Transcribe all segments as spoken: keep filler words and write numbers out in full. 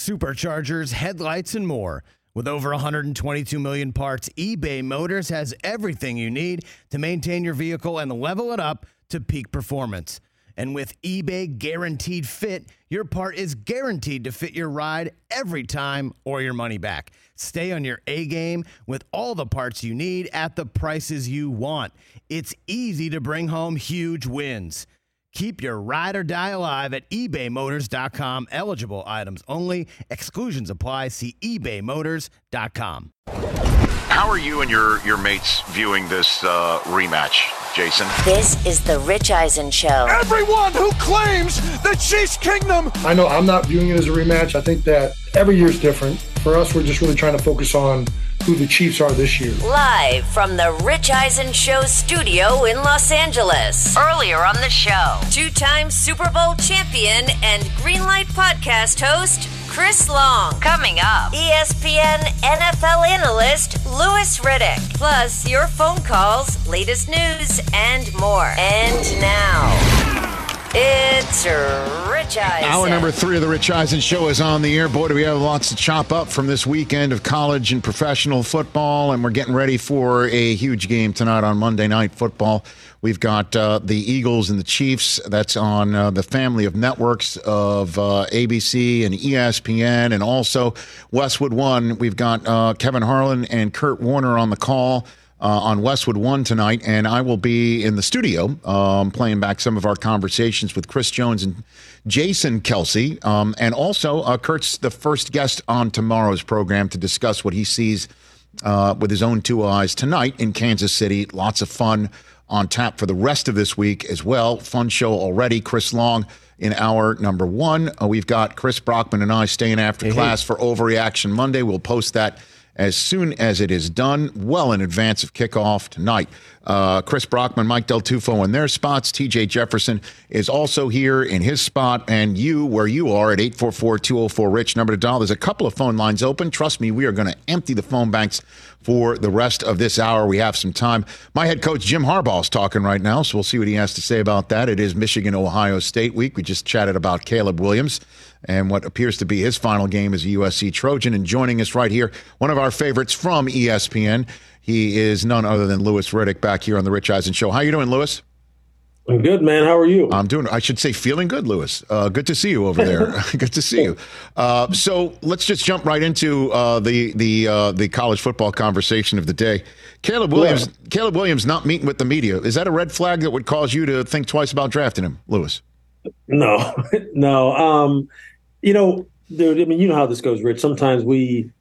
superchargers, headlights, and more. With over one hundred twenty-two million parts, eBay Motors has everything you need to maintain your vehicle and level it up to peak performance. And with eBay Guaranteed Fit, your part is guaranteed to fit your ride every time or your money back. Stay on your A-game with all the parts you need at the prices you want. It's easy to bring home huge wins. Keep your ride or die alive at ebay motors dot com. Eligible items only. Exclusions apply. See ebay motors dot com. How are you and your, your mates viewing this uh, rematch, Jason? This is the Rich Eisen Show. Everyone who claims the Chiefs Kingdom. I know I'm not viewing it as a rematch. I think that every year is different. For us, we're just really trying to focus on who the Chiefs are this year. Live from the Rich Eisen Show studio in Los Angeles. Earlier on the show, two-time Super Bowl champion and Greenlight podcast host, Chris Long. Coming up, E S P N N F L analyst Louis Riddick. Plus, your phone calls, latest news, and more. And now, it's Rich Eisen. Hour number three of the Rich Eisen Show is on the air. Boy, do we have lots to chop up from this weekend of college and professional football, and we're getting ready for a huge game tonight on Monday Night Football. We've got uh, the Eagles and the Chiefs. That's on uh, the family of networks of uh, A B C and E S P N, and also Westwood One. We've got uh, Kevin Harlan and Kurt Warner on the call uh, on Westwood One tonight, and I will be in the studio um, playing back some of our conversations with Chris Jones and Jason Kelsey. Um, and also, uh, Kurt's the first guest on tomorrow's program to discuss what he sees uh, with his own two eyes tonight in Kansas City. Lots of fun on tap for the rest of this week as well. Fun show already. Chris Long in hour number one. Uh, we've got Chris Brockman and I staying after hey, class hey. for Overreaction Monday. We'll post that as soon as it is done, well in advance of kickoff tonight. Uh, Chris Brockman, Mike Del Tufo in their spots. T J Jefferson is also here in his spot. And you, where you are at eight four four, two oh four, RICH, number to dial. There's a couple of phone lines open. Trust me, we are going to empty the phone banks for the rest of this hour. We have some time. My head coach, Jim Harbaugh, is talking right now, so we'll see what he has to say about that. It is Michigan-Ohio State week. We just chatted about Caleb Williams and what appears to be his final game as a U S C Trojan. And joining us right here, one of our favorites from E S P N, he is none other than Louis Riddick back here on the Rich Eisen Show. How you doing, Louis? I'm good, man. How are you? I'm doing, I should say, feeling good, Louis. Uh, good to see you over there. Good to see you. Uh, so let's just jump right into uh, the the uh, the college football conversation of the day. Caleb Williams. Yeah. Caleb Williams not meeting with the media. Is that a red flag that would cause you to think twice about drafting him, Louis? No, no. Um, you know, dude. I mean, you know how this goes, Rich. Sometimes we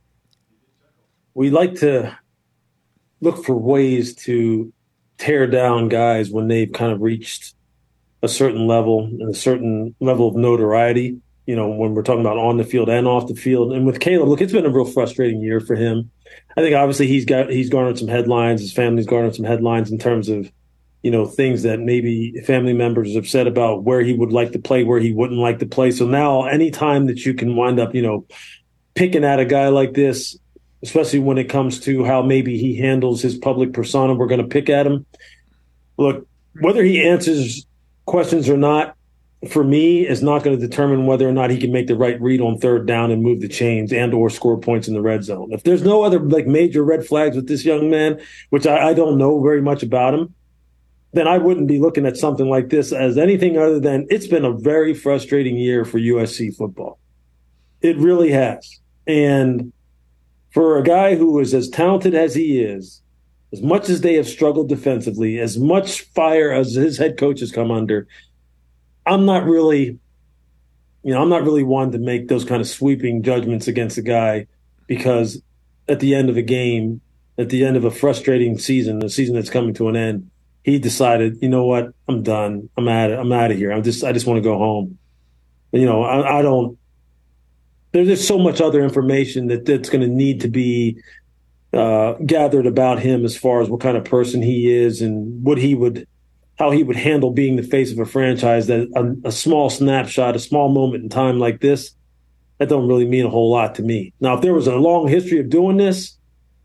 we like to look for ways to tear down guys when they've kind of reached a certain level and a certain level of notoriety, you know, when we're talking about on the field and off the field. And with Caleb, look, it's been a real frustrating year for him. I think obviously he's got, he's garnered some headlines. His family's garnered some headlines in terms of, you know, things that maybe family members have said about where he would like to play, where he wouldn't like to play. So now anytime that you can wind up, you know, picking at a guy like this, especially when it comes to how maybe he handles his public persona, we're going to pick at him. Look, whether he answers questions or not, for me, is not going to determine whether or not he can make the right read on third down and move the chains and or score points in the red zone. If there's no other like major red flags with this young man, which I, I don't know very much about him, then I wouldn't be looking at something like this as anything other than it's been a very frustrating year for U S C football. It really has. And for a guy who is as talented as he is, as much as they have struggled defensively, as much fire as his head coach has come under, I'm not really, you know, I'm not really one to make those kind of sweeping judgments against a guy because at the end of a game, at the end of a frustrating season, a season that's coming to an end, he decided, you know what, I'm done. I'm out of, I'm out of here. I'm just, I just want to go home. You know, I, I don't. There's so much other information that, that's going to need to be uh, gathered about him as far as what kind of person he is and what he would, how he would handle being the face of a franchise. That a, a small snapshot, a small moment in time like this, that don't really mean a whole lot to me. Now, if there was a long history of doing this,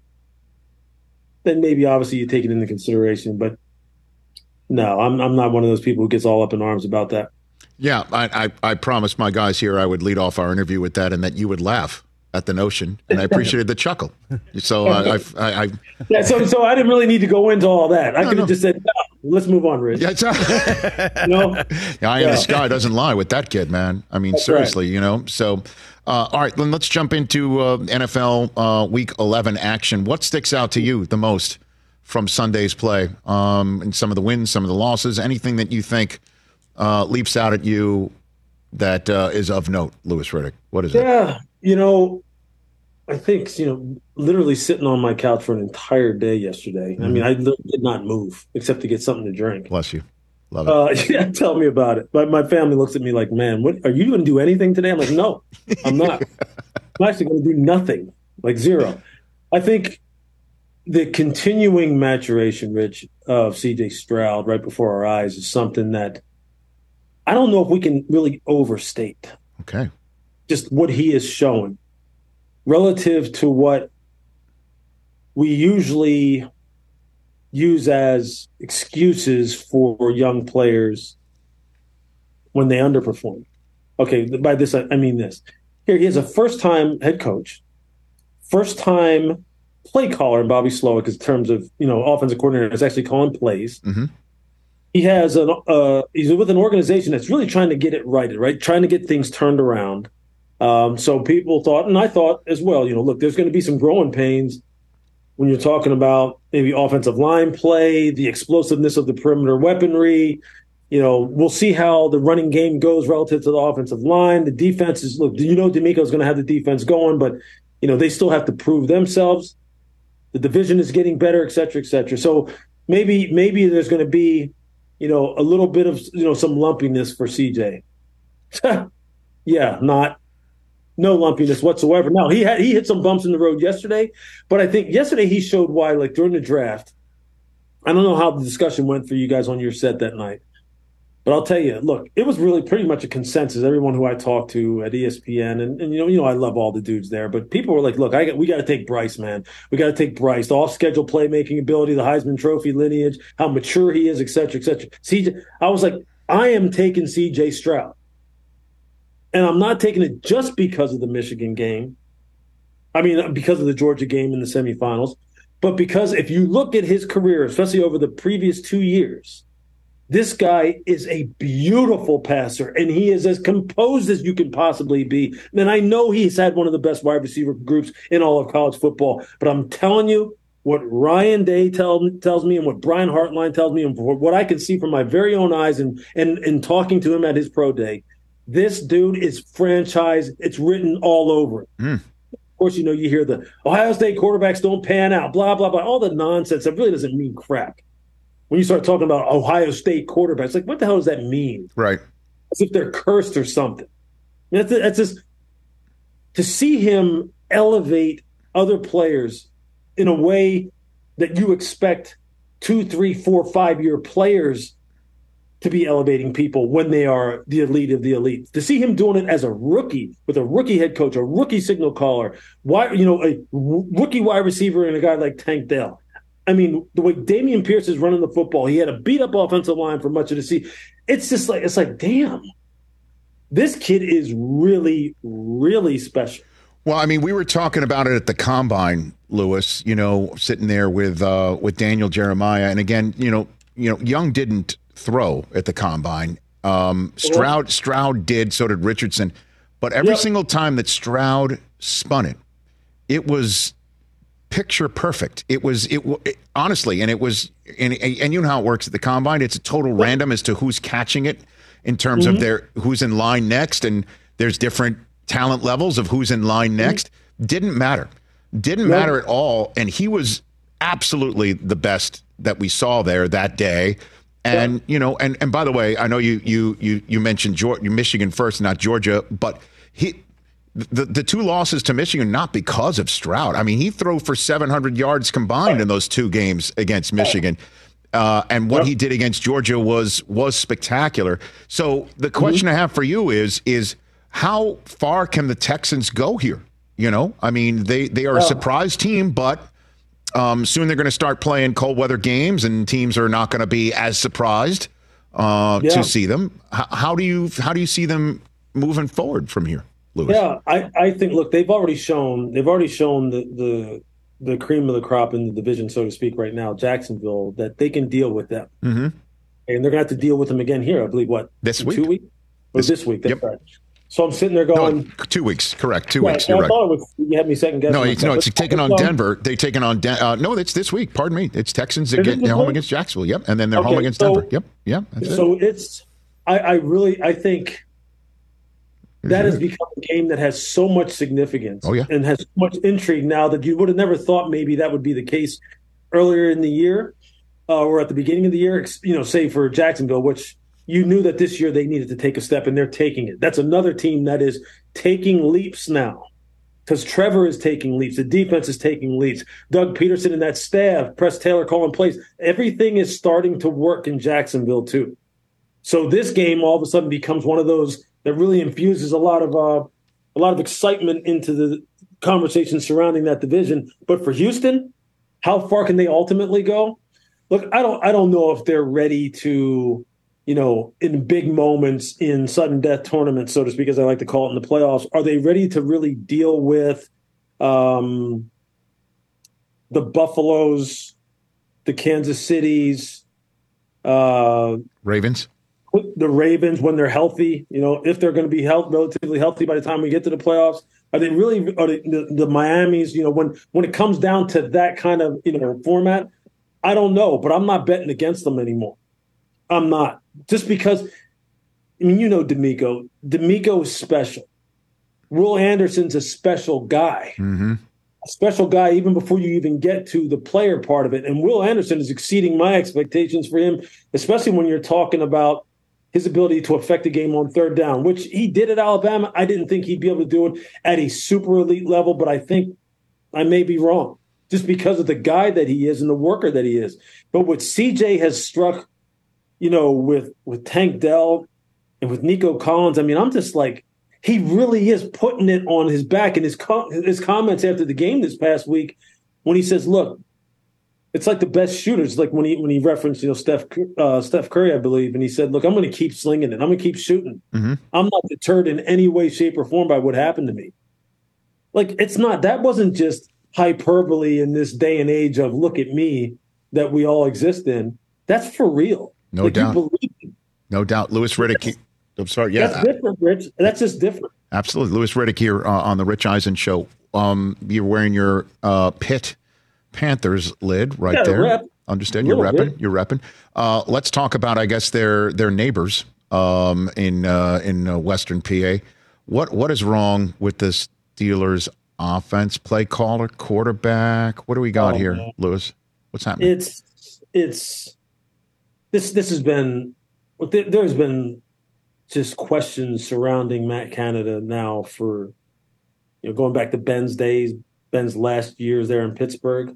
then maybe obviously you take it into consideration. But no, I'm I'm not one of those people who gets all up in arms about that. Yeah, I, I, I promised my guys here I would lead off our interview with that and that you would laugh at the notion, and I appreciated the chuckle. So uh, I, I, I yeah, so so I didn't really need to go into all that. I No, could have no. just said, no, let's move on, Rich. yeah, it's, You know? the eye in Yeah. the sky doesn't lie with that kid, man. I mean, That's seriously, you know. So, uh, all right, then let's jump into uh, N F L uh, Week eleven action. What sticks out to you the most from Sunday's play? Um, and some of the wins, some of the losses, anything that you think uh, leaps out at you that uh, is of note, Louis Riddick? What is it? Yeah, you know, I think, you know, literally sitting on my couch for an entire day yesterday. I mean, I literally did not move except to get something to drink. Bless you. Love it. Uh, yeah, tell me about it. My, my family looks at me like, man, what are you going to do anything today? I'm like, no, I'm not. I'm actually going to do nothing, like zero. I think the continuing maturation, Rich, of C J Stroud right before our eyes is something that I don't know if we can really overstate. Okay. Just what he is showing relative to what we usually use as excuses for young players when they underperform. Okay, by this, I mean this. Here, he has a first-time head coach, first-time play caller in Bobby Slowick in terms of, you know, offensive coordinator is actually calling plays. Mm-hmm. He has an uh, he's with an organization that's really trying to get it righted, right? Trying to get things turned around. Um, so people thought, and I thought as well, you know, look, there's going to be some growing pains when you're talking about maybe offensive line play, the explosiveness of the perimeter weaponry. You know, we'll see how the running game goes relative to the offensive line. The defense is, look, you know, D'Amico's going to have the defense going, but, you know, they still have to prove themselves. The division is getting better, et cetera, et cetera. So maybe, maybe there's going to be, you know, a little bit of, you know, some lumpiness for C J. Yeah, not. No lumpiness whatsoever. Now, he had he hit some bumps in the road yesterday, but I think yesterday he showed why, like during the draft, I don't know how the discussion went for you guys on your set that night, but I'll tell you, look, it was really pretty much a consensus. Everyone who I talked to at E S P N, and, and you know, you know, I love all the dudes there, but people were like, look, I got, we got to take Bryce, man. We got to take Bryce. The off-schedule playmaking ability, the Heisman Trophy lineage, how mature he is, et cetera, et cetera. C J, I was like, I am taking C J Stroud. And I'm not taking it just because of the Michigan game. I mean, because of the Georgia game in the semifinals. But because if you look at his career, especially over the previous two years, this guy is a beautiful passer, and he is as composed as you can possibly be. And I know he's had one of the best wide receiver groups in all of college football. But I'm telling you, what Ryan Day tell, tells me and what Brian Hartline tells me and what I can see from my very own eyes and, and, and talking to him at his pro day, this dude is franchise. It's written all over it. Mm. Of course, you know, you hear the Ohio State quarterbacks don't pan out, blah, blah, blah, all the nonsense. That really doesn't mean crap. When you start talking about Ohio State quarterbacks, like, what the hell does that mean? Right. As if they're cursed or something. That's, that's just to see him elevate other players in a way that you expect two, three, four, five-year players to be elevating people when they are the elite of the elite. To see him doing it as a rookie with a rookie head coach, a rookie signal caller, why, you know, a rookie wide receiver and a guy like Tank Dell. I mean, the way Dameon Pierce is running the football, he had a beat up offensive line for much of the season. It's just like, it's like, damn, this kid is really, really special. Well, I mean, we were talking about it at the Combine, Louis, you know, sitting there with uh, with Daniel Jeremiah. And again, you know, you know, Young didn't throw at the Combine. Um, Stroud Stroud did, so did Richardson. But every yep. single time that Stroud spun it, it was picture perfect. It was it, it honestly, and it was, and, and you know how it works at the Combine. It's a total random as to who's catching it in terms mm-hmm. of their who's in line next, and there's different talent levels of who's in line next. Mm-hmm. Didn't matter. Didn't yep. matter at all. And he was absolutely the best that we saw there that day. And, you know, and, and by the way, I know you you you you mentioned Georgia, Michigan first, not Georgia, but he the, the two losses to Michigan, not because of Stroud. I mean, he threw for seven hundred yards combined in those two games against Michigan. Uh, and what he did against Georgia was was spectacular. So the question mm-hmm. I have for you is, is how far can the Texans go here? You know, I mean, they, they are a surprise team, but Um, soon they're going to start playing cold weather games, and teams are not going to be as surprised. uh, yeah. to see them. H- how do you how do you see them moving forward from here, Louis? Yeah, I, I think look, they've already shown they've already shown the, the the cream of the crop in the division, so to speak, right now, Jacksonville, that they can deal with them. Mm-hmm. And they're gonna have to deal with them again here, I believe, what, this week? Two weeks? Or this, this week, that's yep. right. So I'm sitting there going no, two weeks, correct. Two yeah, weeks, I you're right. thought it was, you had me second guessing. No, it's, no, it's taking on um, Denver. They taking on Den- uh, no, it's this week. Pardon me. It's Texans that get home against Jacksonville. Yep, and then they're okay, home against so, Denver. Yep, yeah. That's so it. it's I, I really I think that has become a game that has so much significance. Oh, yeah. And has so much intrigue now that you would have never thought maybe that would be the case earlier in the year uh, or at the beginning of the year. You know, say for Jacksonville, which you knew that this year they needed to take a step, and they're taking it. That's another team that is taking leaps now because Trevor is taking leaps. The defense is taking leaps. Doug Peterson and that staff, Press Taylor calling plays. Everything is starting to work in Jacksonville too. So this game all of a sudden becomes one of those that really infuses a lot of uh, a lot of excitement into the conversation surrounding that division. But for Houston, how far can they ultimately go? Look, I don't I don't know if they're ready to, you know, in big moments in sudden death tournaments, so to speak, as I like to call it in the playoffs, are they ready to really deal with um, the Buffaloes, the Kansas Cities, uh, Ravens? The Ravens when they're healthy, you know, if they're going to be health, relatively healthy by the time we get to the playoffs? Are they really are they, the, the Miamis, you know, when, when it comes down to that kind of, you know, format, I don't know, but I'm not betting against them anymore. I'm not. Just because, I mean, you know D'Amico. D'Amico is special. Will Anderson's a special guy. Mm-hmm. A special guy even before you even get to the player part of it. And Will Anderson is exceeding my expectations for him, especially when you're talking about his ability to affect the game on third down, which he did at Alabama. I didn't think he'd be able to do it at a super elite level, but I think I may be wrong just because of the guy that he is and the worker that he is. But what C J has struck, you know, with, with Tank Dell and with Nico Collins, I mean, I'm just like, he really is putting it on his back. And his, com- his comments after the game this past week when he says, look, it's like the best shooters, like when he when he referenced, you know, Steph uh, Steph Curry, I believe, and he said, "Look, I'm going to keep slinging it. I'm going to keep shooting. Mm-hmm. I'm not deterred in any way, shape, or form by what happened to me." Like it's not that wasn't just hyperbole in this day and age of "look at me" that we all exist in. That's for real. No like, doubt. You believe No doubt. Louis Riddick. I'm sorry. Yeah, that's different, Rich. That's just different. Absolutely. Louis Riddick here uh, on the Rich Eisen Show. Um, you're wearing your uh, Pitt Panthers lid right Yeah, there. rep. Understand? You're repping. Bit. You're repping. Uh, let's talk about, I guess, their their neighbors um, in uh, in uh, Western P A. What what is wrong with the Steelers' offense? Play caller, quarterback. What do we got oh, here, man. Louis? What's happening? It's it's this this has been there, there's been just questions surrounding Matt Canada now for you know going back to Ben's days, Ben's last years there in Pittsburgh.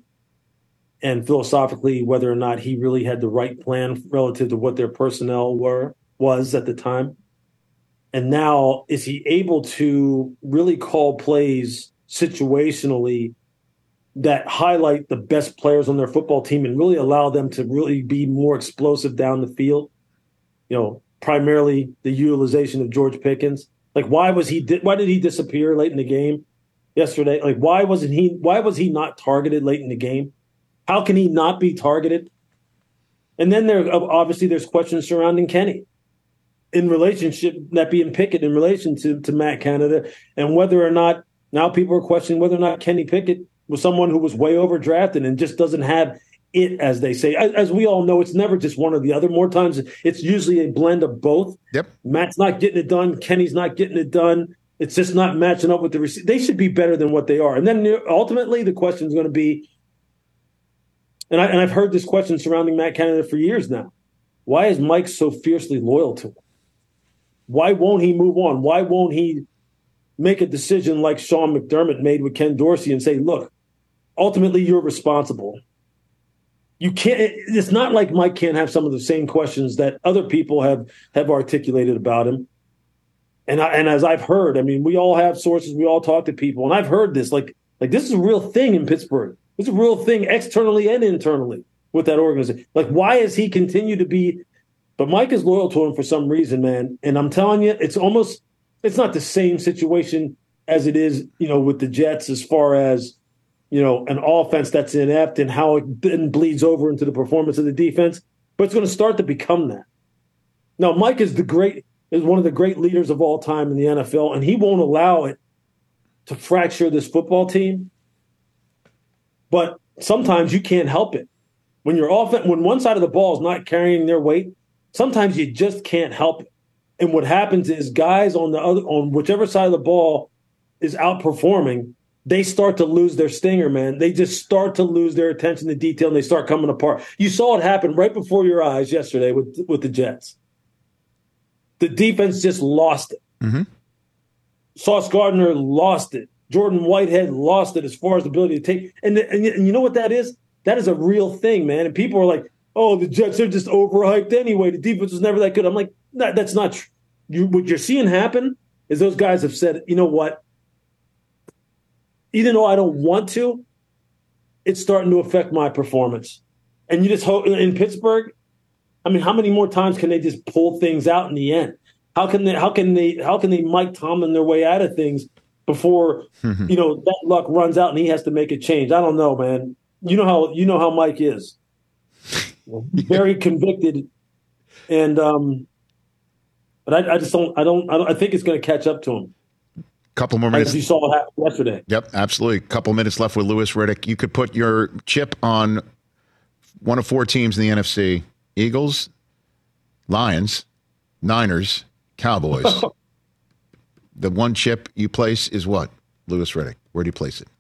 And philosophically, whether or not he really had the right plan relative to what their personnel were was at the time. And now, is he able to really call plays situationally that highlight the best players on their football team and really allow them to really be more explosive down the field? You know, primarily the utilization of George Pickens. Like, why was he? Di- why did he disappear late in the game yesterday? Like, why wasn't he? Why was he not targeted late in the game? How can he not be targeted? And then there obviously there's questions surrounding Kenny in relationship, that being Pickett in relation to, to Matt Canada, and whether or not now people are questioning whether or not Kenny Pickett was someone who was way overdrafted and just doesn't have it, as they say. As, as we all know, it's never just one or the other. More times it's usually a blend of both. Yep. Matt's not getting it done. Kenny's not getting it done. It's just not matching up with the receiver. They should be better than what they are. And then ultimately the question is going to be, And, I, and I've heard this question surrounding Matt Canada for years now. Why is Mike so fiercely loyal to him? Why won't he move on? Why won't he make a decision like Sean McDermott made with Ken Dorsey and say, look, ultimately you're responsible. You can't. It's not like Mike can't have some of the same questions that other people have, have articulated about him. And I, and as I've heard, I mean, we all have sources. We all talk to people. And I've heard this. Like, like this is a real thing in Pittsburgh. It's a real thing externally and internally with that organization. Like, why has he continued to be But Mike is loyal to him for some reason, man. And I'm telling you, it's almost it's not the same situation as it is, you know, with the Jets as far as, you know, an offense that's inept and how it then bleeds over into the performance of the defense. But it's going to start to become that. Now, Mike is the great is one of the great leaders of all time in the N F L, and he won't allow it to fracture this football team. But sometimes you can't help it. When you're off, when one side of the ball is not carrying their weight, sometimes you just can't help it. And what happens is guys on the other, on whichever side of the ball is outperforming, they start to lose their stinger, man. They just start to lose their attention to detail, and they start coming apart. You saw it happen right before your eyes yesterday with with the Jets. The defense just lost it. Mm-hmm. Sauce Gardner lost it. Jordan Whitehead lost it as far as the ability to take. And, and, and you know what that is? That is a real thing, man. And people are like, oh, the Jets are just overhyped anyway. The defense was never that good. I'm like, that, that's not true. You, what you're seeing happen is those guys have said, you know what? Even though I don't want to, it's starting to affect my performance. And you just hope in Pittsburgh, I mean, how many more times can they just pull things out in the end? How can they how can they how can they Mike Tomlin their way out of things before mm-hmm. you know that luck runs out and he has to make a change? I don't know, man. You know how you know how Mike is. Very convicted, and um, but I, I just don't I don't I don't I think it's going to catch up to him. Couple more minutes. As you saw it happen yesterday. Yep, absolutely. Couple minutes left with Louis Riddick. You could put your chip on one of four teams in the N F C: Eagles, Lions, Niners, Cowboys. The one chip you place is what, Louis Riddick? Where do you place it?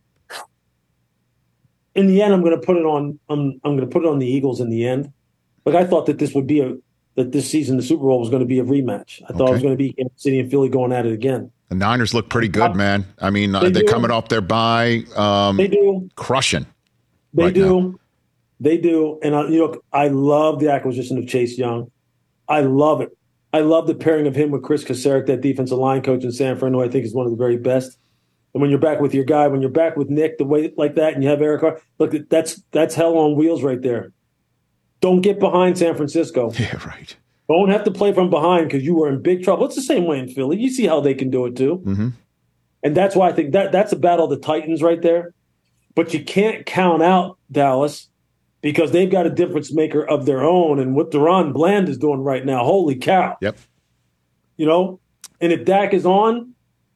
In the end, I'm going to put it on. I'm I'm going to put it on the Eagles. In the end, like I thought that this would be a that this season the Super Bowl was going to be a rematch. I thought Okay. it was going to be Kansas City and Philly going at it again. The Niners look pretty good, man. I mean, They they're do. coming off their bye. Um, They do. Crushing. They right do. now. They do. And, uh, you know, I love the acquisition of Chase Young. I love it. I love the pairing of him with Chris Kasarik, that defensive line coach in San Fran, who I think is one of the very best. And when you're back with your guy, when you're back with Nick, the way like that, and you have Eric Carr, look, that's that's hell on wheels right there. Don't get behind San Francisco. Yeah, right. Don't have to play from behind because you were in big trouble. It's the same way in Philly. You see how they can do it too. Mm-hmm. And that's why I think that that's a battle of the Titans right there. But you can't count out Dallas because they've got a difference maker of their own. And what Deron Bland is doing right now, holy cow. Yep. You know? And if Dak is on,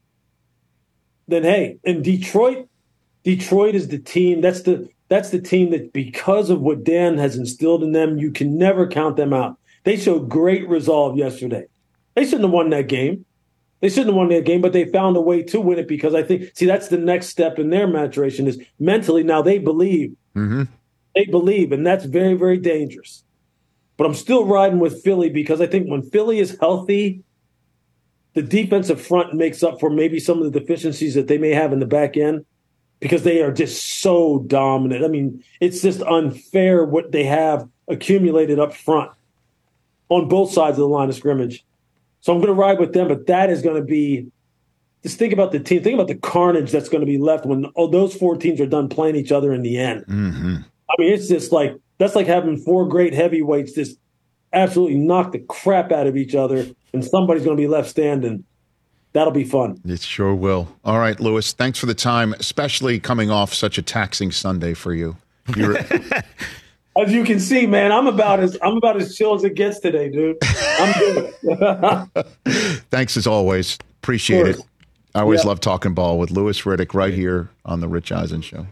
then hey, and Detroit, Detroit is the team. That's the that's the team that because of what Dan has instilled in them, you can never count them out. They showed great resolve yesterday. They shouldn't have won that game. They shouldn't have won that game, but they found a way to win it because I think, see, that's the next step in their maturation is mentally now they believe. Mm-hmm. They believe, and that's very, very dangerous. But I'm still riding with Philly because I think when Philly is healthy, the defensive front makes up for maybe some of the deficiencies that they may have in the back end because they are just so dominant. I mean, it's just unfair what they have accumulated up front on both sides of the line of scrimmage. So I'm going to ride with them, but that is going to be – just think about the team. Think about the carnage that's going to be left when oh, those four teams are done playing each other in the end. Mm-hmm. I mean, it's just like – that's like having four great heavyweights just absolutely knock the crap out of each other, and somebody's going to be left standing. That'll be fun. It sure will. All right, Louis, thanks for the time, especially coming off such a taxing Sunday for you. You're – As you can see, man, I'm about as I'm about as chill as it gets today, dude. I'm good. Thanks as always. Appreciate it. I always Yeah. love talking ball with Louis Riddick right here on the Rich Eisen Show.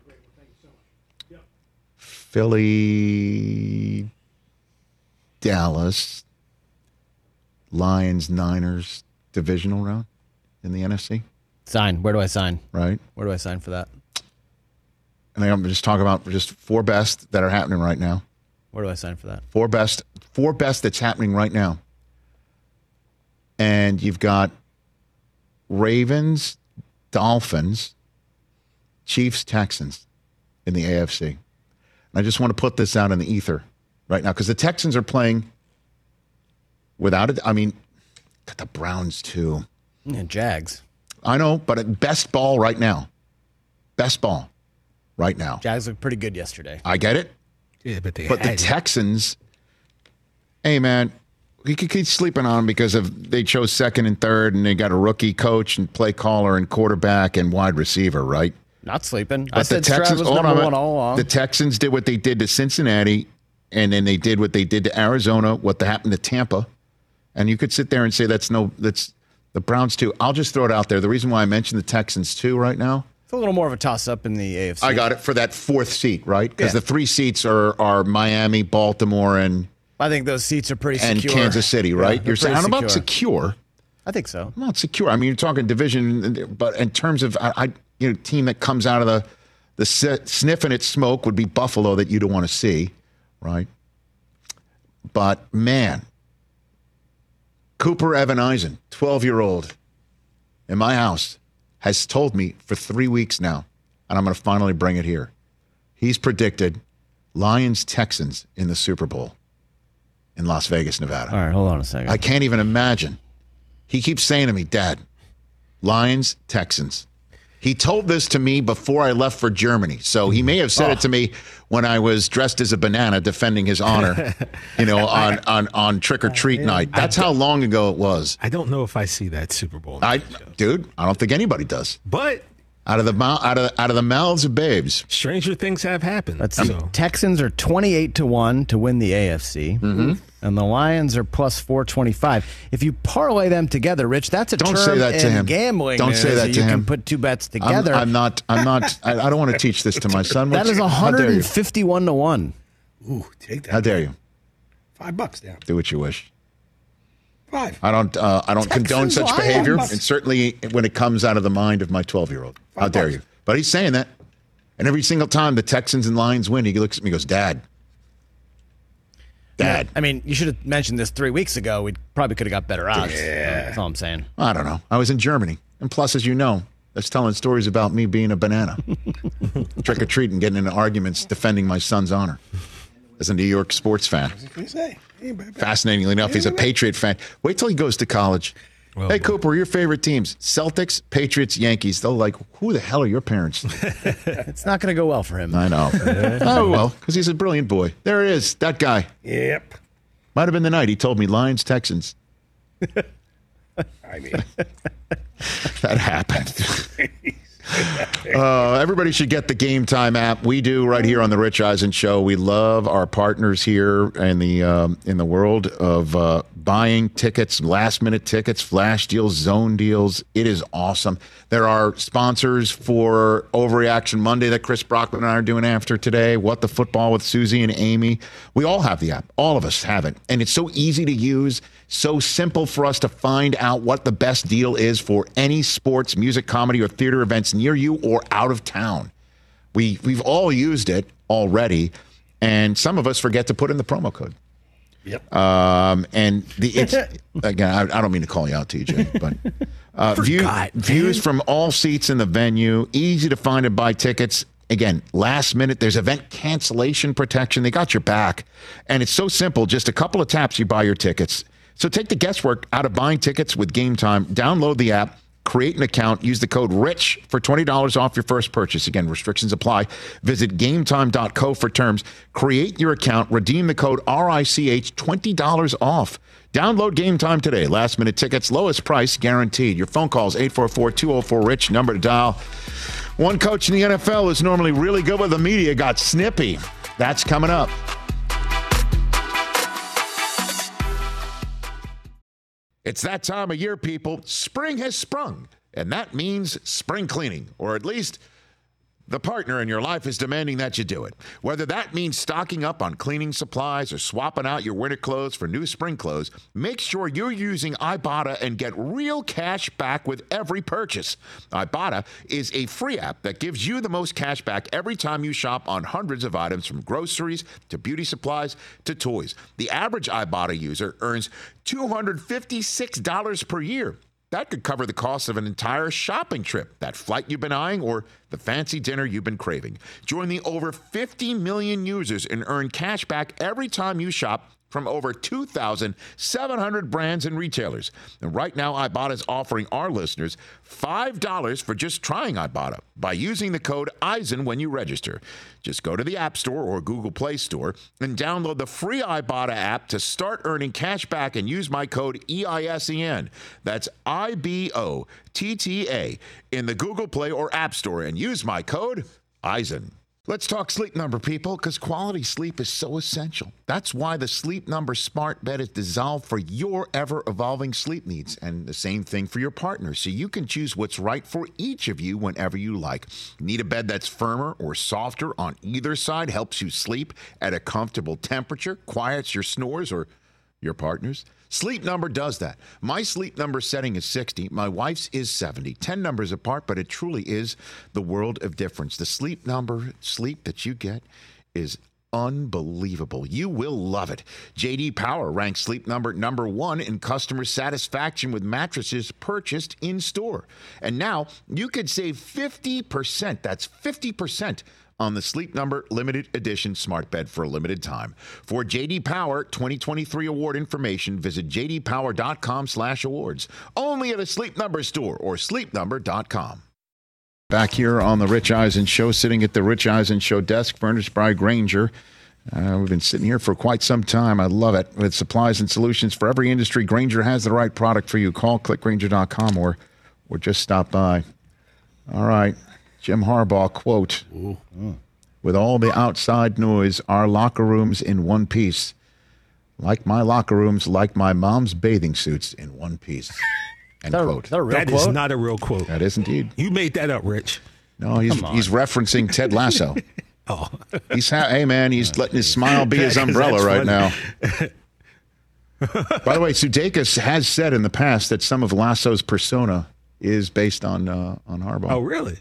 Philly, Dallas, Lions, Niners, divisional round in the N F C, Sign. Where do I sign? right? Where do I sign for that? And I'm just talking about just four best that are happening right now. Where do I sign for that? Four best, four best that's happening right now. And you've got Ravens, Dolphins, Chiefs, Texans in the A F C. And I just want to put this out in the ether right now because the Texans are playing without it. I mean, got the Browns too. Yeah, Jags. I know, but at best ball right now. Best ball right now. Jags looked pretty good yesterday. I get it. Yeah, but they But the had it. Texans, Hey, man, we could keep sleeping on them because of they chose second and third, and they got a rookie coach and play caller and quarterback and wide receiver, right? Not sleeping. But I said Stroud was number on, one all along. The Texans did what they did to Cincinnati, and then they did what they did to Arizona, what happened to Tampa. And you could sit there and say that's no, that's the Browns too. I'll just throw it out there. The reason why I mentioned the Texans too right now. It's a little more of a toss-up in the A F C. I got it for that fourth seat, right? Because yeah. the three seats are are Miami, Baltimore, and I think those seats are pretty and secure. Kansas City, right? Yeah, you're saying I'm secure. about secure. I think so. I'm not secure. I mean, you're talking division, but in terms of I, I you know, team that comes out of the the sniffing at smoke would be Buffalo that you don't want to see, right? But man, Cooper Evan Eisen, twelve-year-old, in my house, has told me for three weeks now, and I'm going to finally bring it here. He's predicted Lions-Texans in the Super Bowl in Las Vegas, Nevada. All right, hold on a second. I can't even imagine. He keeps saying to me, Dad, Lions-Texans. He told this to me before I left for Germany. So he may have said oh. it to me when I was dressed as a banana defending his honor, you know, on, on, on trick-or-treat uh, night. That's how long ago it was. I don't know if I see that Super Bowl. I, dude, I don't think anybody does. But out of the out of out of the mouths of babes, stranger things have happened. Let's see. So. Texans are twenty-eight to one to win the A F C, mm-hmm. and the Lions are plus four twenty-five. If you parlay them together, Rich, that's a don't term say that in to him. gambling. Don't say that to you him. You can put two bets together. I'm, I'm not. I'm not. I, I don't want to teach this to my son. That is one hundred fifty-one to one. Ooh, take that. How dare you? Five bucks down. Do what you wish. Five. I don't. Uh, I don't Texans condone such Lions. behavior, and certainly when it comes out of the mind of my twelve-year-old. How dare you? But he's saying that, and every single time the Texans and Lions win, he looks at me and goes, "Dad, Dad." Yeah, I mean, you should have mentioned this three weeks ago. We probably could have got better odds. Yeah. That's all I'm saying. I don't know. I was in Germany, and plus, as you know, that's telling stories about me being a banana, trick or treating, getting into arguments, defending my son's honor as a New York sports fan. Fascinatingly enough, he's a Patriot fan. Wait till he goes to college. Well, hey, Cooper, your favorite teams? Celtics, Patriots, Yankees. They'll like, who the hell are your parents? It's not going to go well for him. I know. Oh, well, because he's a brilliant boy. There it is, that guy. Yep. Might have been the night he told me Lions, Texans. I mean. That happened. uh, everybody should get the Game Time app. We do right here on the Rich Eisen Show. We love our partners here in the um, in the world of uh, buying tickets, last minute tickets, flash deals, zone deals. It is awesome. There are sponsors for Overreaction Monday that Chris Brockman and I are doing after today. What the Football with Susie and Amy. We all have the app. All of us have it, and it's so easy to use. So simple for us to find out what the best deal is for any sports, music, comedy, or theater events near you or out of town. We, we've all used it already, and some of us forget to put in the promo code. Yep. Um, and the it's again, I, I don't mean to call you out, T J, but uh, view, views from all seats in the venue, easy to find and buy tickets. Again, last minute, there's event cancellation protection. They got your back, and it's so simple. Just a couple of taps, you buy your tickets. So take the guesswork out of buying tickets with Game Time. Download the app, create an account, use the code RICH for twenty dollars off your first purchase. Again, restrictions apply. Visit game time dot co for terms. Create your account, redeem the code R I C H, twenty dollars off. Download Game Time today. Last minute tickets, lowest price guaranteed. Your phone calls eight four four, two oh four, RICH, number to dial. One coach in the N F L who's normally really good with the media got snippy. That's coming up. It's that time of year, people. Spring has sprung, and that means spring cleaning, or at least the partner in your life is demanding that you do it. Whether that means stocking up on cleaning supplies or swapping out your winter clothes for new spring clothes, make sure you're using Ibotta and get real cash back with every purchase. Ibotta is a free app that gives you the most cash back every time you shop on hundreds of items, from groceries to beauty supplies to toys. The average Ibotta user earns two hundred fifty-six dollars per year. That could cover the cost of an entire shopping trip, that flight you've been eyeing, or the fancy dinner you've been craving. Join the over fifty million users and earn cash back every time you shop from over two thousand seven hundred brands and retailers. And right now, Ibotta is offering our listeners five dollars for just trying Ibotta by using the code Eisen when you register. Just go to the App Store or Google Play Store and download the free Ibotta app to start earning cash back and use my code E I S E N. That's I B O T T A in the Google Play or App Store and use my code Eisen. Let's talk Sleep Number, people, because quality sleep is so essential. That's why the Sleep Number smart bed is designed for your ever-evolving sleep needs, and the same thing for your partner, so you can choose what's right for each of you whenever you like. Need a bed that's firmer or softer on either side, helps you sleep at a comfortable temperature, quiets your snores or your partner's? Sleep Number does that. My Sleep Number setting is sixty. My wife's is seventy. ten numbers apart, but it truly is the world of difference. The Sleep Number sleep that you get is unbelievable. You will love it. J D Power ranks Sleep Number number one in customer satisfaction with mattresses purchased in store. And now you could save fifty percent. That's fifty percent on the Sleep Number limited edition smart bed for a limited time. For J D Power twenty twenty-three award information, visit j d power dot com slash awards. Only at a Sleep Number store or sleep number dot com. Back here on the Rich Eisen Show, sitting at the Rich Eisen Show desk, furnished by Grainger. Uh, we've been sitting here for quite some time. I love it. With supplies and solutions for every industry, Grainger has the right product for you. Call click grainger dot com or, or just stop by. All right. Jim Harbaugh quote, Ooh. With all the outside noise, our locker rooms in one piece. Like my locker rooms, like my mom's bathing suits in one piece. End that, quote. Is that, a real that quote? Is not a real quote. That is indeed. You made that up, Rich. No, he's he's referencing Ted Lasso. oh. He's ha- Hey, man, he's letting his smile be his umbrella right now. By the way, Sudeikis has said in the past that some of Lasso's persona is based on uh, on Harbaugh. Oh, really?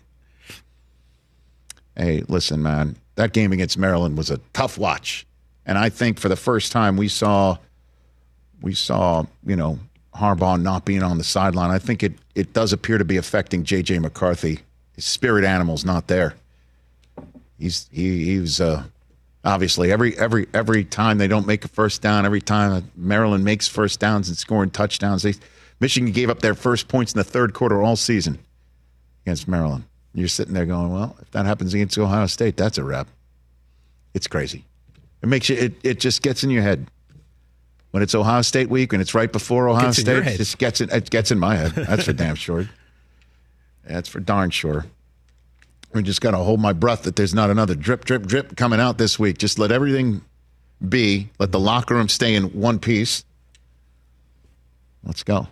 Hey, listen, man, that game against Maryland was a tough watch. And I think for the first time we saw, we saw, you know, Harbaugh not being on the sideline. I think it, it does appear to be affecting J J McCarthy. His spirit animal's not there. He's he he's uh, obviously every every every time they don't make a first down, every time Maryland makes first downs and scoring touchdowns, they Michigan gave up their first points in the third quarter all season against Maryland. You're sitting there going, well, if that happens against Ohio State, that's a wrap. It's crazy. It makes you, it, it just gets in your head. When it's Ohio State week and it's right before Ohio State, it just gets in, it gets in my head. That's for damn sure. That's for darn sure. We just got to hold my breath that there's not another drip, drip, drip coming out this week. Just let everything be. Let the locker room stay in one piece. Let's go.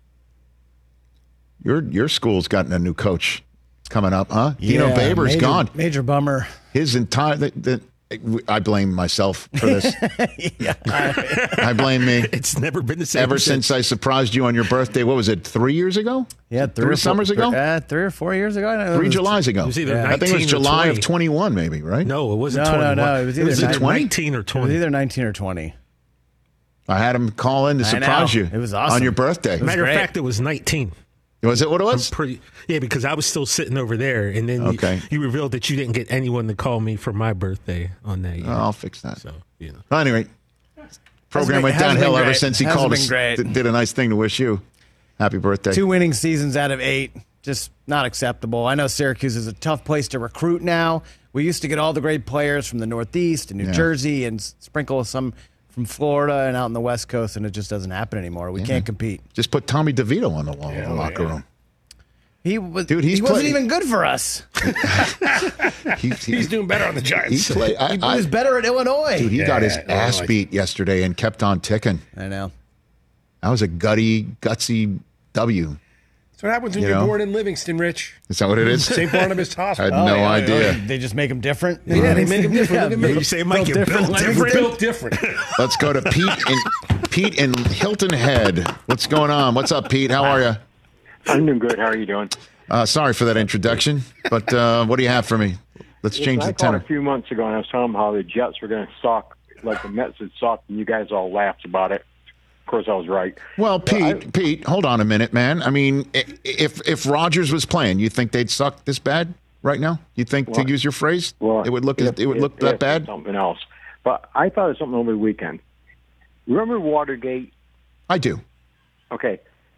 Your your school's gotten a new coach coming up, huh? Yeah, Dino Babers major, gone. Major bummer. His entire the, the, I blame myself for this. yeah. I blame me. It's never been the same. Ever since I surprised you on your birthday, what was it, three years ago? Yeah, three, three or summers four, ago? Three, uh, three or four years ago? I Three Julys ago. It was either yeah. I think it was July of twenty-one, maybe, right? No, it wasn't no, twenty-one. No, no, it was either it was nineteen, nineteen or twenty. It was either nineteen or twenty. I had him call in to surprise you. It was awesome. On your birthday. Matter great. of fact, it was nineteen. Was it what it was? I'm pretty, yeah, because I was still sitting over there, and then okay. you, you revealed that you didn't get anyone to call me for my birthday on that year. Oh, I'll fix that. So, you know. Well, anyway, program been, went downhill ever since he hasn't called been us. Great. Did a nice thing to wish you happy birthday. Two winning seasons out of eight. Just not acceptable. I know Syracuse is a tough place to recruit now. We used to get all the great players from the Northeast and New yeah. Jersey and sprinkle some from Florida and out in the West Coast, and it just doesn't happen anymore. We yeah. can't compete. Just put Tommy DeVito on the wall yeah, of the locker yeah. room. He was. Dude, he's he wasn't play- even good for us. he, he, he's doing better on the Giants. He, play, I, he was I, better at Illinois. Dude, he yeah, got his no, ass like, beat yesterday and kept on ticking. I know. That was a gutty, gutsy W. That's what happens when you you're know? born in Livingston, Rich. Is that what it is? Saint Barnabas Hospital. I had no oh, yeah, idea. They just make them different. Yeah, yeah they make them different. Yeah, Look at me. You say, Mike, you're built different. You're built different. Let's go to Pete in Pete in Hilton Head. What's going on? What's up, Pete? How are you? I'm doing good. How are you doing? Uh, sorry for that introduction, but uh, what do you have for me? Let's change Listen, the tenor. I called a few months ago, and I was telling them how the Jets were going to suck, like the Mets had sucked, and you guys all laughed about it. Of course, I was right. Well, Pete, I, Pete, hold on a minute, man. I mean, if if Rodgers was playing, you think they'd suck this bad right now? You think, well, to use your phrase, well, it would look if, it would look if, that if bad? Something else. But I thought of something over the weekend. Remember Watergate? I do. Okay.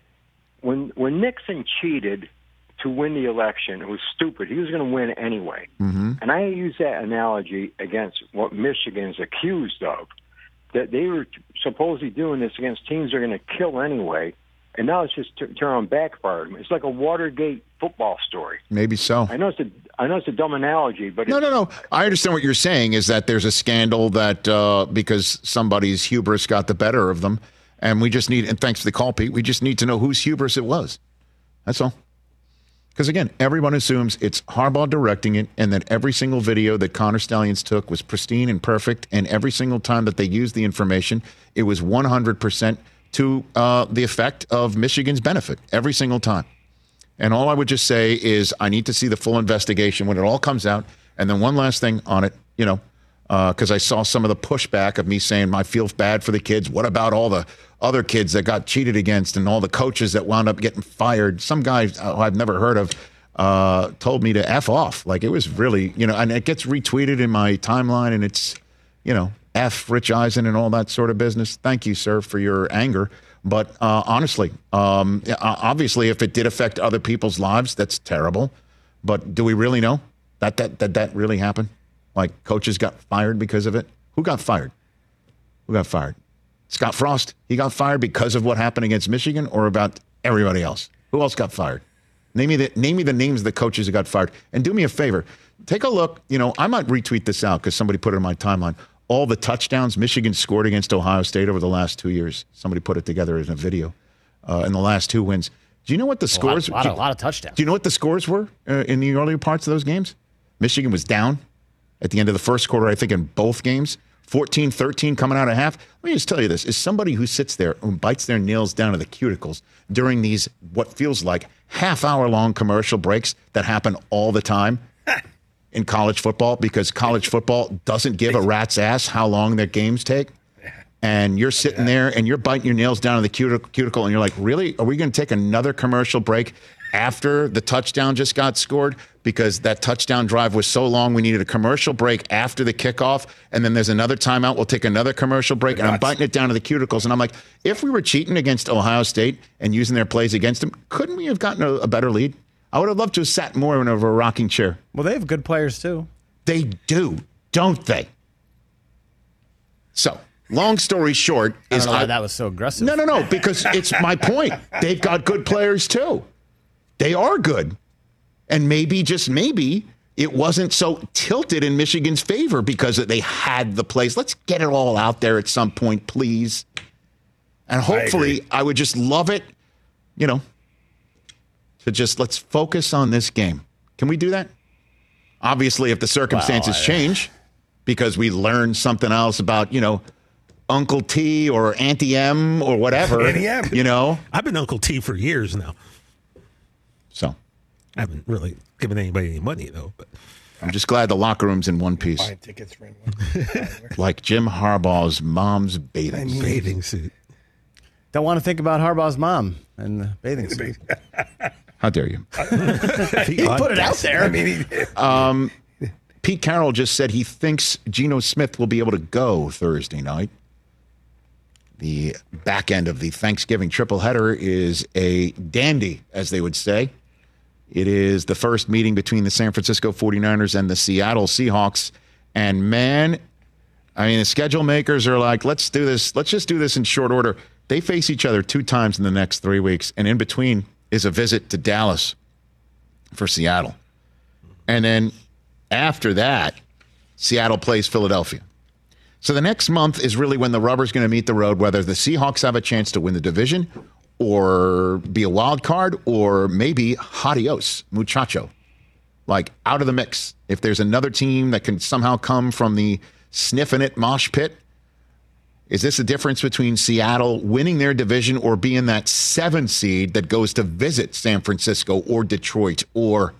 When when Nixon cheated to win the election, it was stupid. He was going to win anyway. Mm-hmm. And I use that analogy against what Michigan's accused of, that they were supposedly doing this against teams they're going to kill anyway, and now it's just t- turn on backfired. It's like a Watergate football story. Maybe so. I know it's a I know it's a dumb analogy, but no, it's, no, no. I understand what you're saying is that there's a scandal that uh, because somebody's hubris got the better of them, and we just need, and thanks for the call, Pete, we just need to know whose hubris it was. That's all. Because, again, everyone assumes it's Harbaugh directing it and that every single video that Connor Stallions took was pristine and perfect, and every single time that they used the information, it was one hundred percent to uh, the effect of Michigan's benefit every single time. And all I would just say is I need to see the full investigation when it all comes out. And then one last thing on it, you know, because uh, I saw some of the pushback of me saying I feel bad for the kids. What about all the other kids that got cheated against and all the coaches that wound up getting fired? Some guy uh, I've never heard of uh, told me to F off. Like, it was really, you know, and it gets retweeted in my timeline, and it's, you know, F Rich Eisen and all that sort of business. Thank you, sir, for your anger. But uh, honestly, um, obviously, if it did affect other people's lives, that's terrible. But do we really know that that that, that really happened? Like, coaches got fired because of it? Who got fired? Who got fired? Scott Frost. He got fired because of what happened against Michigan, or about everybody else? Who else got fired? Name me the name me the names of the coaches who got fired. And do me a favor. Take a look. You know, I might retweet this out because somebody put it in my timeline. All the touchdowns Michigan scored against Ohio State over the last two years. Somebody put it together in a video uh, in the last two wins. Do you know what the scores? A lot, a lot, a lot of touchdowns. Do you know what the scores were uh, in the earlier parts of those games? Michigan was down at the end of the first quarter, I think, in both games. fourteen thirteen coming out of half. Let me just tell you this. As somebody who sits there and bites their nails down to the cuticles during these what feels like half-hour-long commercial breaks that happen all the time in college football, because college football doesn't give a rat's ass how long their games take. And you're sitting there and you're biting your nails down to the cuticle and you're like, really? Are we going to take another commercial break after the touchdown just got scored? Because that touchdown drive was so long, we needed a commercial break after the kickoff. And then there's another timeout. We'll take another commercial break. And I'm biting it down to the cuticles. And I'm like, if we were cheating against Ohio State and using their plays against them, couldn't we have gotten a, a better lead? I would have loved to have sat more in over a rocking chair. Well, they have good players, too. They do, don't they? So, long story short I is don't know why I, that was so aggressive. No, no, no, because it's my point. They've got good players, too. They are good. And maybe, just maybe, it wasn't so tilted in Michigan's favor because they had the plays. Let's get it all out there at some point, please. And hopefully, I, I would just love it, you know, to just let's focus on this game. Can we do that? Obviously, if the circumstances well, I, change, because we learned something else about, you know, Uncle T or Auntie M or whatever. Auntie M. You know? I've been Uncle T for years now. So. I haven't really given anybody any money, though. But I'm just glad the locker room's in one piece. Buying tickets for anyone. Like Jim Harbaugh's mom's bathing suit. Bathing suit. Don't want to think about Harbaugh's mom and the bathing suit. How dare you? He put it out there. I mean, he did. Um, Pete Carroll just said he thinks Geno Smith will be able to go Thursday night. The back end of the Thanksgiving triple header is a dandy, as they would say. It is the first meeting between the San Francisco forty-niners and the Seattle Seahawks. And, man, I mean, the schedule makers are like, let's do this. Let's just do this in short order. They face each other two times in the next three weeks. And in between is a visit to Dallas for Seattle. And then after that, Seattle plays Philadelphia. So the next month is really when the rubber's going to meet the road, whether the Seahawks have a chance to win the division or be a wild card, or maybe adios, muchacho. Like, out of the mix. If there's another team that can somehow come from the sniffing it mosh pit, is this a difference between Seattle winning their division or being that seven seed that goes to visit San Francisco or Detroit or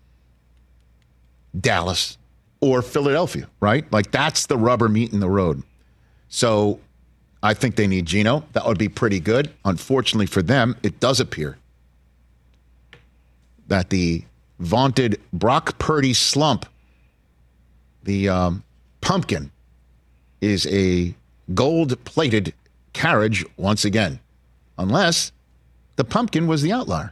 Dallas or Philadelphia, right? Like, that's the rubber meeting the road. So I think they need Geno. That would be pretty good. Unfortunately for them, it does appear that the vaunted Brock Purdy slump, the um, pumpkin, is a gold-plated carriage once again, unless the pumpkin was the outlier.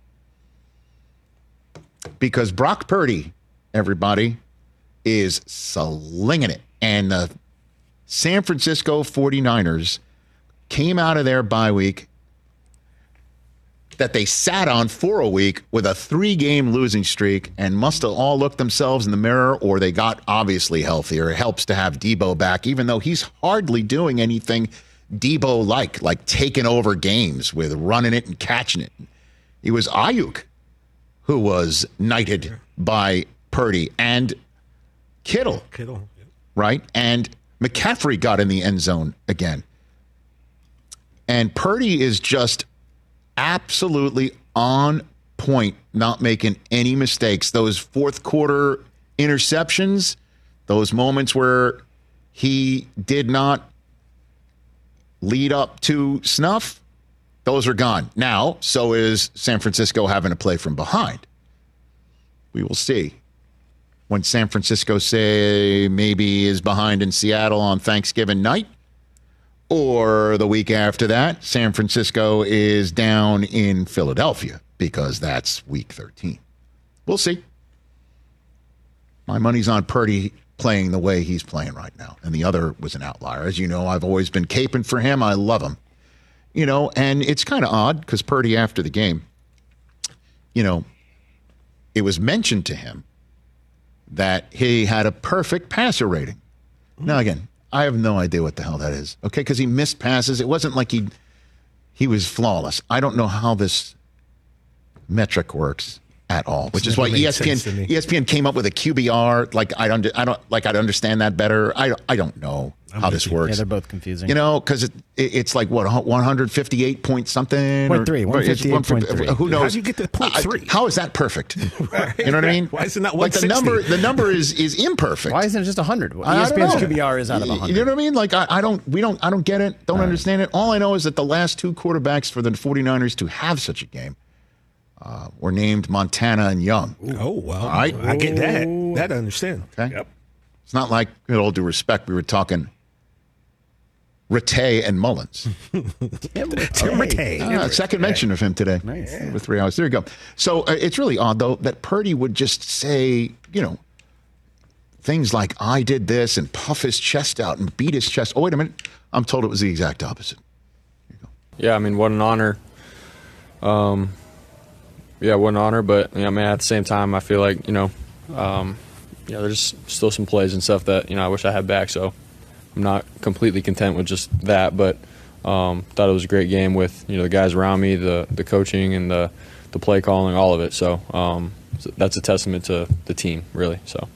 Because Brock Purdy, everybody, is slinging it. And the San Francisco forty-niners came out of their bye week that they sat on for a week with a three-game losing streak and must have all looked themselves in the mirror, or they got obviously healthier. It helps to have Debo back, even though he's hardly doing anything Debo-like, like taking over games with running it and catching it. It was Ayuk who was knighted by Purdy and Kittle. Kittle. Right? And McCaffrey got in the end zone again. And Purdy is just absolutely on point, not making any mistakes. Those fourth quarter interceptions, those moments where he did not lead up to snuff, those are gone. Now, so is San Francisco having to play from behind. We will see. When San Francisco, say, maybe is behind in Seattle on Thanksgiving night, or the week after that, San Francisco is down in Philadelphia because that's week thirteen. We'll see. My money's on Purdy playing the way he's playing right now. And the other was an outlier. As you know, I've always been caping for him. I love him. You know, and it's kind of odd because Purdy, after the game, you know, it was mentioned to him that he had a perfect passer rating. Now, again, I have no idea what the hell that is, okay? Because he missed passes. It wasn't like he he was flawless. I don't know how this metric works at all, which is why E S P N E S P N came up with a Q B R. Like I don't, I don't like I'd understand that better. I I don't know I'm how this works. Yeah, they're both confusing. You know, because it, it, it's like what one hundred fifty-eight point something. Point three, one fifty-eight point three. Who knows? How'd you get to point three? Uh, how is that perfect? Right. You know what I mean? Why is it not like one sixty? the number? The number is is imperfect. Why isn't it just one hundred? E I S P N's don't know. Q B R is out of one hundred. You know what I mean? Like I, I don't. We don't. I don't get it. Don't All understand right. it. All I know is that the last two quarterbacks for the forty-niners to have such a game uh, were named Montana and Young. Oh well, all right. I get that. That I understand. Okay. Yep. It's not like, with all due respect, we were talking Rattay and Mullins. Tim Rattay. Ah, second mention of him today. Nice. Yeah. For three hours. There you go. So uh, it's really odd, though, that Purdy would just say, you know, things like, I did this, and puff his chest out and beat his chest. Oh, wait a minute. I'm told it was the exact opposite. Yeah, I mean, what an honor. Um, yeah, what an honor. But, you know, man, at the same time, I feel like, you know, um, you know, there's still some plays and stuff that, you know, I wish I had back. So I'm not completely content with just that. But um, thought it was a great game with, you know, the guys around me, the the coaching and the, the play calling, all of it. So, um, so that's a testament to the team, really. So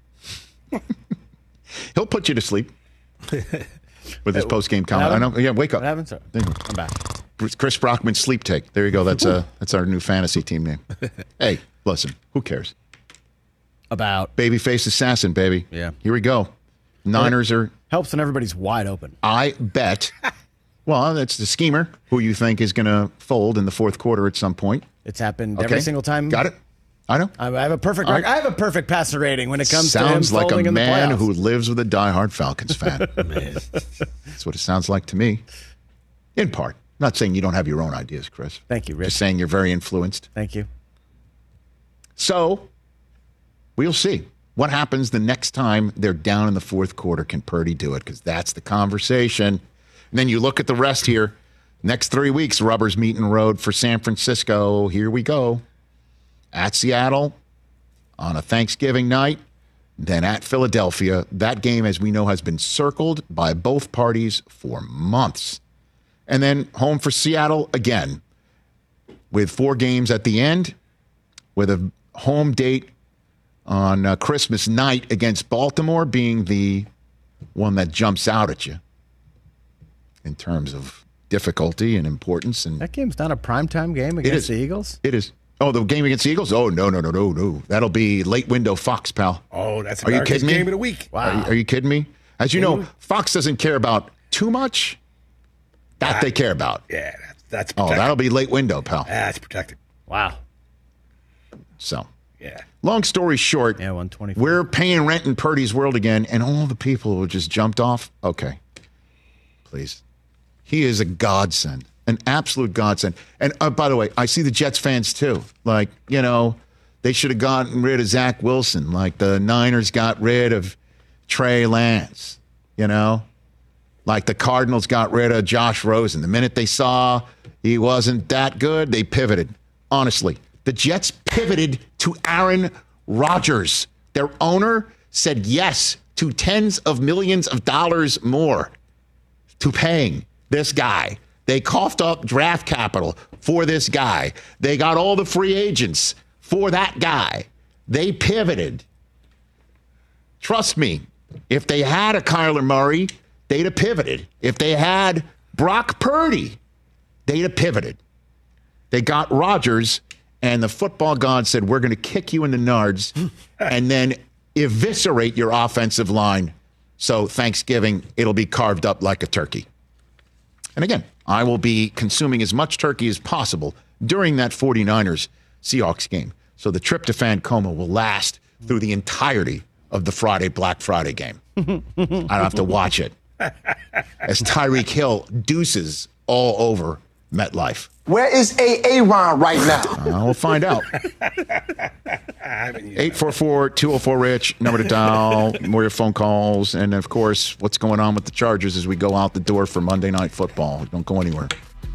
he'll put you to sleep with his post-game comment. I know. Yeah, wake up. What happened, sir? I'm back. Chris Brockman sleep take. There you go. That's uh that's our new fantasy team name. Hey, listen, who cares? About Babyface assassin, baby. Yeah. Here we go. Niners are helps when everybody's wide open. I bet. Well, that's the schemer who you think is going to fold in the fourth quarter at some point. It's happened Okay. every single time. Got it. I know. I I have a perfect. All right. I have a perfect passer rating when it comes Sounds to him like a folding in the man playoffs. who lives with a diehard Falcons fan. That's what it sounds like to me. In part. Not saying you don't have your own ideas, Chris. Thank you, Rich. Just saying you're very influenced. Thank you. So, we'll see what happens the next time they're down in the fourth quarter. Can Purdy do it? Because that's the conversation. And then you look at the rest here. Next three weeks, rubber's meeting road for San Francisco. Here we go. At Seattle on a Thanksgiving night, then at Philadelphia. That game, as we know, has been circled by both parties for months. And then home for Seattle again with four games at the end, with a home date on uh, Christmas night against Baltimore being the one that jumps out at you in terms of difficulty and importance. And That game's not a primetime game It against is. the Eagles. it is. Oh, the game against the Eagles? Oh, no, no, no, no, no. That'll be late window Fox, pal. Oh, that's the Are you darkest kidding me? game of the week. Are, you, are you kidding me? As you know, Fox doesn't care about too much. That they care about. Yeah, that's that's Oh, protected. that'll be late window, pal. That's protected. Wow. So, Yeah. long story short, Yeah, one twenty. we're paying rent in Purdy's world again, and all the people who just jumped off. Okay, please, He is a godsend, an absolute godsend. And uh, by the way, I see the Jets fans too. Like, you know, they should have gotten rid of Zach Wilson, like the Niners got rid of Trey Lance, you know? Like the Cardinals got rid of Josh Rosen. The minute they saw he wasn't that good, they pivoted. Honestly, the Jets pivoted to Aaron Rodgers. Their owner said yes to tens of millions of dollars more to paying this guy. They coughed up draft capital for this guy. They got all the free agents for that guy. They pivoted. Trust me, if they had a Kyler Murray, they'd have pivoted. If they had Brock Purdy, they'd have pivoted. They got Rodgers, and the football god said, we're going to kick you in the nards and then eviscerate your offensive line. So Thanksgiving, it'll be carved up like a turkey. And again, I will be consuming as much turkey as possible during that 49ers Seahawks game. So the tryptophan coma will last through the entirety of the Friday, Black Friday game. I don't have to watch it as Tyreek Hill deuces all over MetLife. Where is A A-Ron right now? Uh, we'll find out. eight four four, two oh four, RICH, number to dial, more of your phone calls, and, of course, what's going on with the Chargers as we go out the door for Monday Night Football. Don't go anywhere.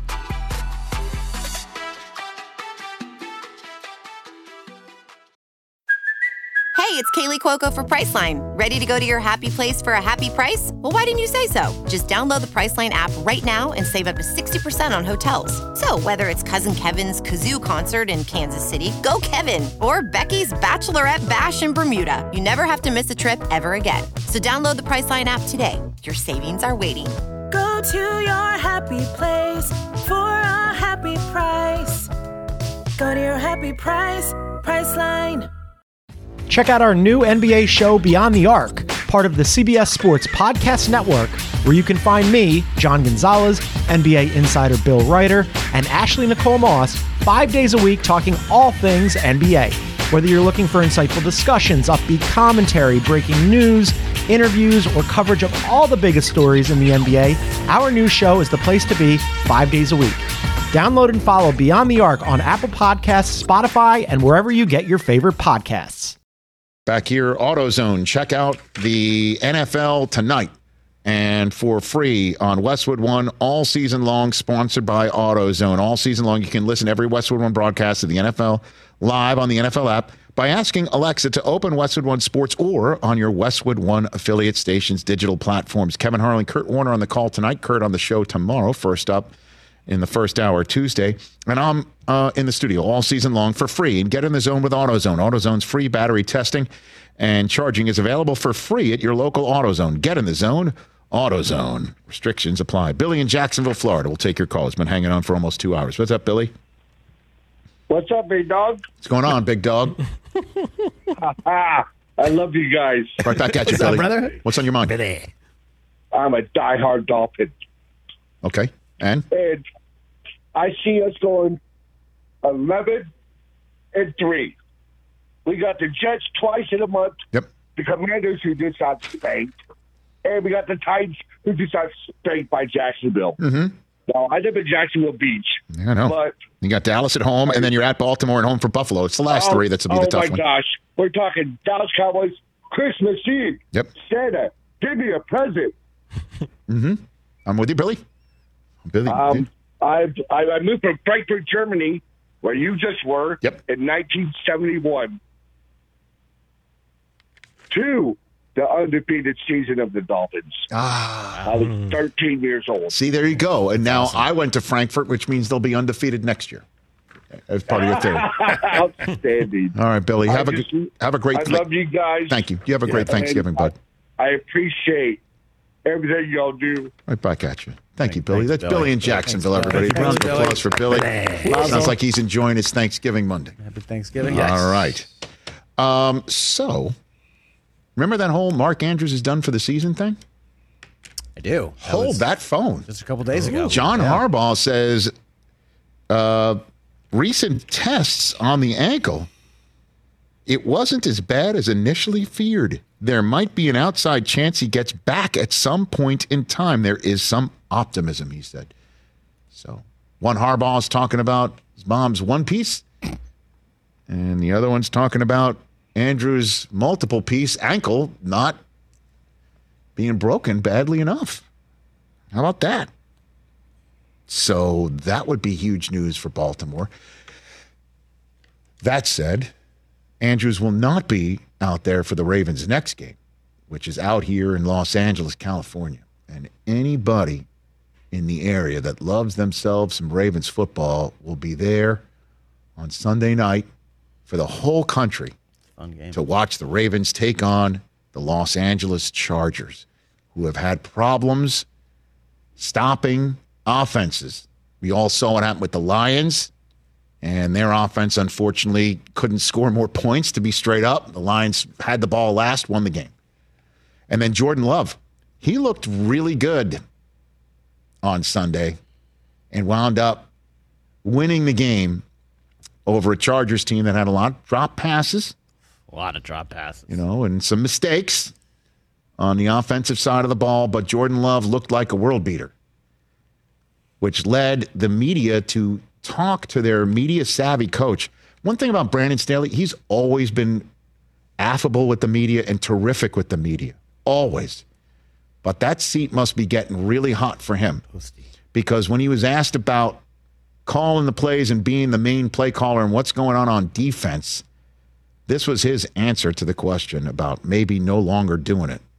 Hey, it's Kaylee Cuoco for Priceline. Ready to go to your happy place for a happy price? Well, why didn't you say so? Just download the Priceline app right now and save up to sixty percent on hotels. So whether it's Cousin Kevin's Kazoo Concert in Kansas City, go Kevin, or Becky's Bachelorette Bash in Bermuda, you never have to miss a trip ever again. So download the Priceline app today. Your savings are waiting. Go to your happy place for a happy price. Go to your happy price, Priceline. Check out our new N B A show, Beyond the Arc, part of the C B S Sports Podcast Network, where you can find me, John Gonzalez, N B A insider Bill Ryder, and Ashley Nicole Moss, five days a week talking all things N B A. Whether you're looking for insightful discussions, upbeat commentary, breaking news, interviews, or coverage of all the biggest stories in the N B A, our new show is the place to be five days a week. Download and follow Beyond the Arc on Apple Podcasts, Spotify, and wherever you get your favorite podcasts. Back here, AutoZone. Check out the N F L tonight and for free on Westwood One all season long, sponsored by AutoZone. All season long, you can listen to every Westwood One broadcast of the N F L live on the N F L app by asking Alexa to open Westwood One Sports or on your Westwood One affiliate station's digital platforms. Kevin Harlan, Kurt Warner on the call tonight. Kurt on the show tomorrow, first up in the first hour Tuesday. And I'm uh, in the studio all season long for free. And get in the zone with AutoZone. AutoZone's free battery testing and charging is available for free at your local AutoZone. Get in the zone. AutoZone. Restrictions apply. Billy in Jacksonville, Florida will take your call. It's been hanging on for almost two hours. What's up, Billy? What's up, big dog? What's going on, big dog? I love you guys. Right back at you, What's Billy. up, brother? What's on your mind? Billy. I'm a diehard Dolphin. Okay. And? And I see us going eleven and three. We got the Jets twice in a month. Yep. The Commanders who just got spanked. And we got the Titans who just got spanked by Jacksonville. Mm-hmm. Now, I live in Jacksonville Beach. I know. But you got Dallas at home, and then you're at Baltimore and home for Buffalo. It's the last oh, three that's will be oh the tough my one. gosh. We're talking Dallas Cowboys, Christmas Eve. Yep. Santa, give me a present. Mm-hmm. I'm with you, Billy. Billy. Um, I I moved from Frankfurt, Germany, where you just were, yep. in nineteen seventy-one, to the undefeated season of the Dolphins. Ah. I was thirteen years old. See, there you go. And now awesome. I went to Frankfurt, which means they'll be undefeated next year. As part of your theory. Outstanding. All right, Billy. Have I a just, have a great. I love you guys. Thank you. You have a great yeah. Thanksgiving, I, bud. I appreciate everything y'all do. Right back at you. Thank you, Billy. Thanks, That's Billy. Billy in Jacksonville, Thanks, everybody. Round of applause for Billy. Sounds like he's enjoying his Thanksgiving Monday. Happy Thanksgiving. Yes. All right. Um, so, remember that whole Mark Andrews is done for the season thing? I do. That Hold that phone. Just a couple days ago. John yeah. Harbaugh says uh, recent tests on the ankle, it wasn't as bad as initially feared. There might be an outside chance he gets back at some point in time. There is some optimism, he said. So one Harbaugh is talking about his mom's one piece, and the other one's talking about Andrew's multiple piece ankle not being broken badly enough. How about that? So that would be huge news for Baltimore. That said, Andrews will not be out there for the Ravens' next game, which is out here in Los Angeles, California. And anybody in the area that loves themselves some Ravens football will be there on Sunday night for the whole country Fun game. to watch the Ravens take on the Los Angeles Chargers, who have had problems stopping offenses. We all saw what happened with the Lions, and their offense, unfortunately, couldn't score more points, to be straight up. The Lions had the ball last, won the game. And then Jordan Love, he looked really good on Sunday and wound up winning the game over a Chargers team that had a lot of drop passes. A lot of drop passes. You know, and some mistakes on the offensive side of the ball, but Jordan Love looked like a world beater, which led the media to talk to their media-savvy coach. One thing about Brandon Staley, he's always been affable with the media and terrific with the media. Always. But that seat must be getting really hot for him. Because when he was asked about calling the plays and being the main play caller and what's going on on defense, this was his answer to the question about maybe no longer doing it.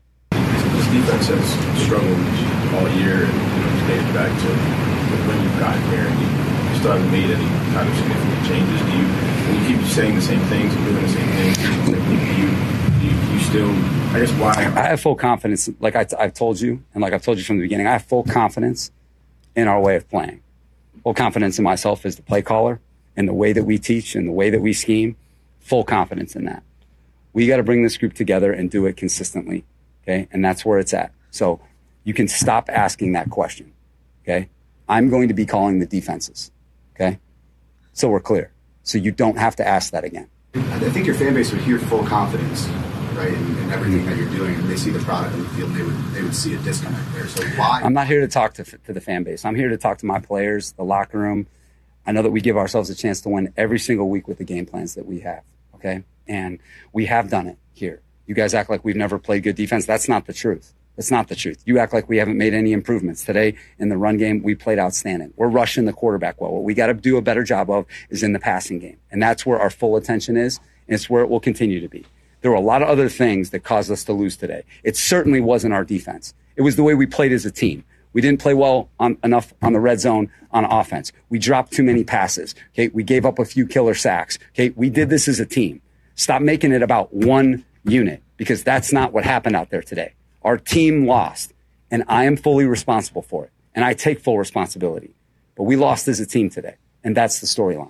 This defense has struggled all year, and you know, just dating back to when you've gotten here, and you, you still haven't made any kind of significant changes. Do you, when you keep saying the same things and doing the same things, do you, do you, you still, I guess, why? I have full confidence, like I, I've told you, and like I've told you from the beginning, I have full confidence in our way of playing. Full confidence in myself as the play caller, and the way that we teach, and the way that we scheme. Full confidence in that. We got to bring this group together and do it consistently. Okay. And that's where it's at. So you can stop asking that question. Okay. I'm going to be calling the defenses. Okay. So we're clear. So you don't have to ask that again. I think your fan base would hear full confidence, right, in, in everything that you're doing, and they see the product on the field, and they would they would see a disconnect there. So why? I'm not here to talk to, to the fan base. I'm here to talk to my players, the locker room. I know that we give ourselves a chance to win every single week with the game plans that we have. Okay. And we have done it here. You guys act like we've never played good defense. That's not the truth. That's not the truth. You act like we haven't made any improvements. Today, in the run game, we played outstanding. We're rushing the quarterback well. What we got to do a better job of is in the passing game. And that's where our full attention is, and it's where it will continue to be. There were a lot of other things that caused us to lose today. It certainly wasn't our defense. It was the way we played as a team. We didn't play well on, enough on the red zone on offense. We dropped too many passes. Okay, we gave up a few killer sacks. Okay, we did this as a team. Stop making it about one unit, because that's not what happened out there today. Our team lost, and I am fully responsible for it, and I take full responsibility. But we lost as a team today, and that's the storyline.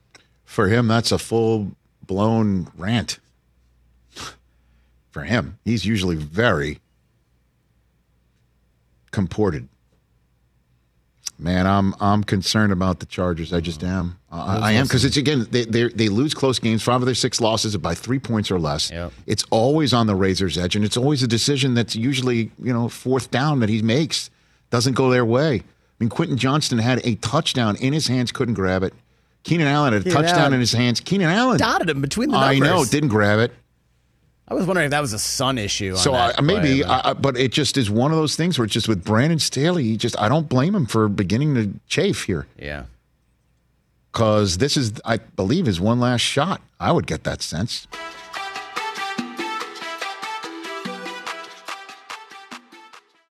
For him, that's a full-blown rant. For him, he's usually very comported. Man, I'm I'm concerned about the Chargers. I just am. I, I am, because it's, again, they they they lose close games. Five of their six losses are by three points or less. Yep. It's always on the razor's edge, and it's always a decision that's usually, you know, fourth down that he makes. Doesn't go their way. I mean, Quentin Johnston had a touchdown in his hands, couldn't grab it. Keenan Allen had a Keenan touchdown Allen in his hands. Keenan Allen dotted him between the numbers. I know, didn't grab it. I was wondering if that was a Sun issue. On so that I, maybe, play, but. I, but it just is one of those things where it's just with Brandon Staley, he just I don't blame him for beginning to chafe here. Yeah. Because this is, I believe, his one last shot. I would get that sense.